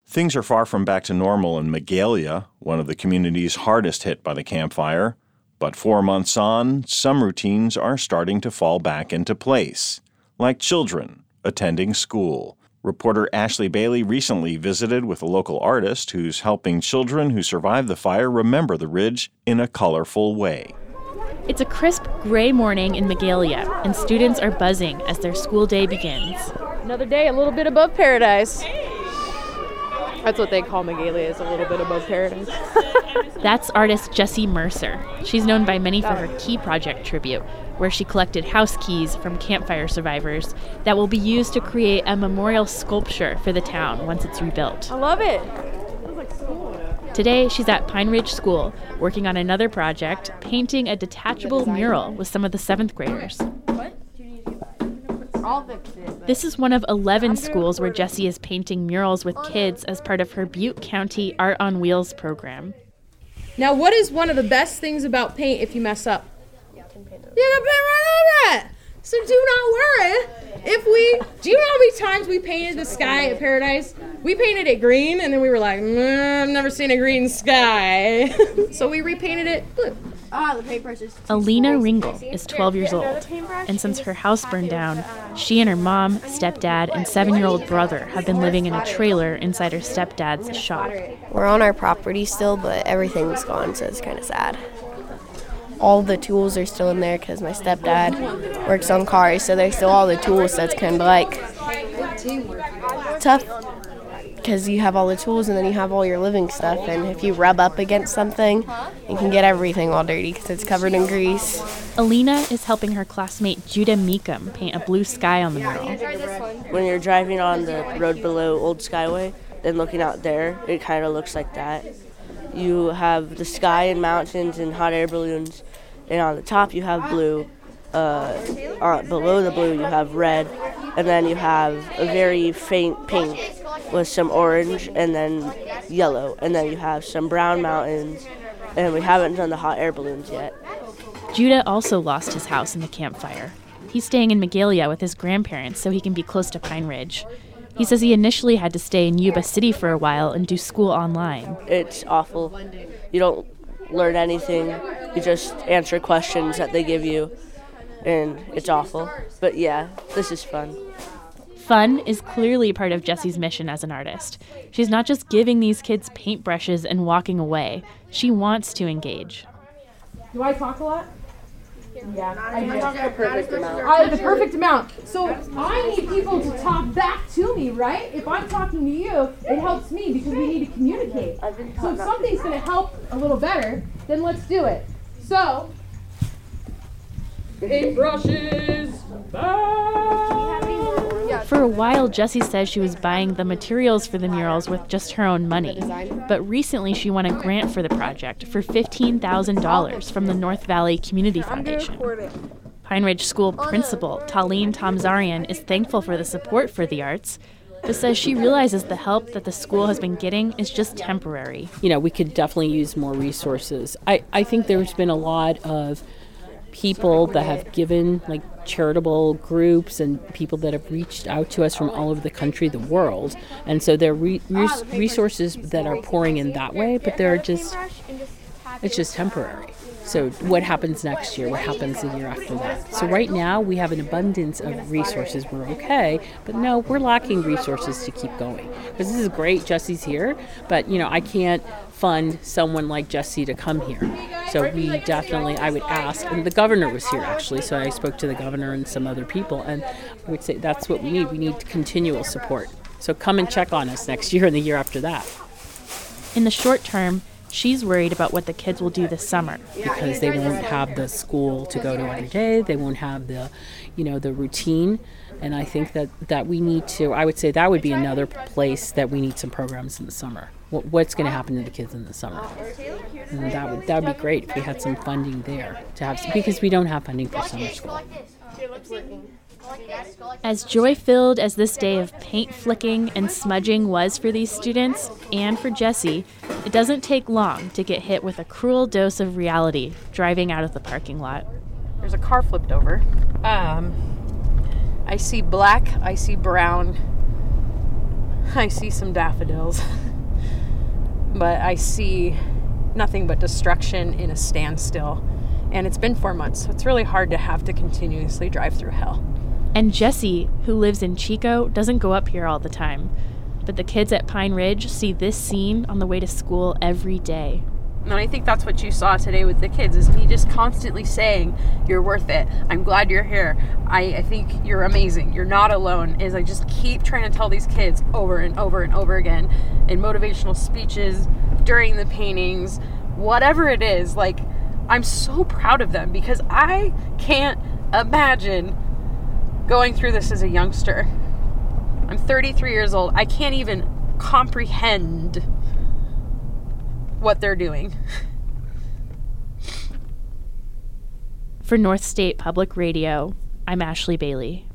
Things are far from back to normal in Magalia, one of the communities hardest hit by the Camp Fire. But 4 months on, some routines are starting to fall back into place, like children attending school. Reporter Ashley Bailey recently visited with a local artist who's helping children who survived the fire remember the ridge in a colorful way. It's a crisp, gray morning in Magalia, and students are buzzing as their school day begins. Another day a little bit above paradise. That's what they call Magalia, is a little bit above paradise. That's artist Jessie Mercer. She's known by many for her Key Project tribute, where she collected house keys from campfire survivors that will be used to create a memorial sculpture for the town once it's rebuilt. I love it. It like school. Today, she's at Pine Ridge School, working on another project, painting a detachable mural with some of the 7th graders. This is one of 11 schools where Jessie is painting murals with kids as part of her Butte County Art on Wheels program. Now, what is one of the best things about paint if you mess up? You can paint right over it. So do not worry. Do you know how many times we painted the sky at Paradise? We painted it green, and then we were like, I've never seen a green sky. So we repainted it blue. The paintbrush is Alina Ringel is 12 years old, and since her house burned down, she and her mom, stepdad, and 7-year-old brother have been living in a trailer inside her stepdad's shop. We're on our property still, but everything's gone, so it's kind of sad. All the tools are still in there because my stepdad works on cars, so there's still all the tools, so it's kind of like tough because you have all the tools and then you have all your living stuff, and if you rub up against something, you can get everything all dirty because it's covered in grease. Alina is helping her classmate Judah Meekum paint a blue sky on the mural. When you're driving on the road below Old Skyway, then looking out there, it kind of looks like that. You have the sky and mountains and hot air balloons, and on the top you have blue. Below the blue you have red, and then you have a very faint pink with some orange and then yellow, and then you have some brown mountains, and we haven't done the hot air balloons yet. Judah also lost his house in the campfire. He's staying in Magalia with his grandparents so he can be close to Pine Ridge. He says he initially had to stay in Yuba City for a while and do school online. It's awful. You don't learn anything. You just answer questions that they give you, and it's awful. But yeah, this is fun. Fun is clearly part of Jessie's mission as an artist. She's not just giving these kids paintbrushes and walking away. She wants to engage. Do I talk a lot? Yeah, I do. The perfect amount. The perfect amount. So I need people to talk back to me, right? If I'm talking to you, it helps me because we need to communicate. So if something's going to help a little better, then let's do it. So, paintbrushes back. For a while, Jessie says she was buying the materials for the murals with just her own money. But recently, she won a grant for the project for $15,000 from the North Valley Community Foundation. Pine Ridge School principal Taline Tamzarian is thankful for the support for the arts, but says she realizes the help that the school has been getting is just temporary. We could definitely use more resources. I think there's been a lot of people that have given, like charitable groups and people that have reached out to us from all over the country, the world. And so there are resources that are pouring in that way, but it's just temporary. So what happens next year? What happens the year after that? So right now we have an abundance of resources. We're okay, but no, we're lacking resources to keep going. Because this is great, Jessie's here, but I can't fund someone like Jessie to come here. So we definitely, I would ask, and the governor was here actually, so I spoke to the governor and some other people, and I would say that's what we need. We need continual support. So come and check on us next year and the year after that. In the short term, she's worried about what the kids will do this summer. Because they won't have the school to go to every day, they won't have the routine. And I think that we need to, I would say that would be another place that we need some programs in the summer. What's going to happen to the kids in the summer? And that would be great if we had some funding there to have, because we don't have funding for summer school. As joy-filled as this day of paint flicking and smudging was for these students and for Jessie, it doesn't take long to get hit with a cruel dose of reality driving out of the parking lot. There's a car flipped over. I see black, I see brown. I see some daffodils. But I see nothing but destruction in a standstill. And it's been 4 months, so it's really hard to have to continuously drive through hell. And Jesse, who lives in Chico, doesn't go up here all the time. But the kids at Pine Ridge see this scene on the way to school every day. And I think that's what you saw today with the kids, is me just constantly saying, you're worth it. I'm glad you're here. I think you're amazing. You're not alone. Is I just keep trying to tell these kids over and over and over again in motivational speeches, during the paintings, whatever it is. Like, I'm so proud of them because I can't imagine going through this as a youngster. I'm 33 years old. I can't even comprehend what they're doing. For North State Public Radio, I'm Ashley Bailey.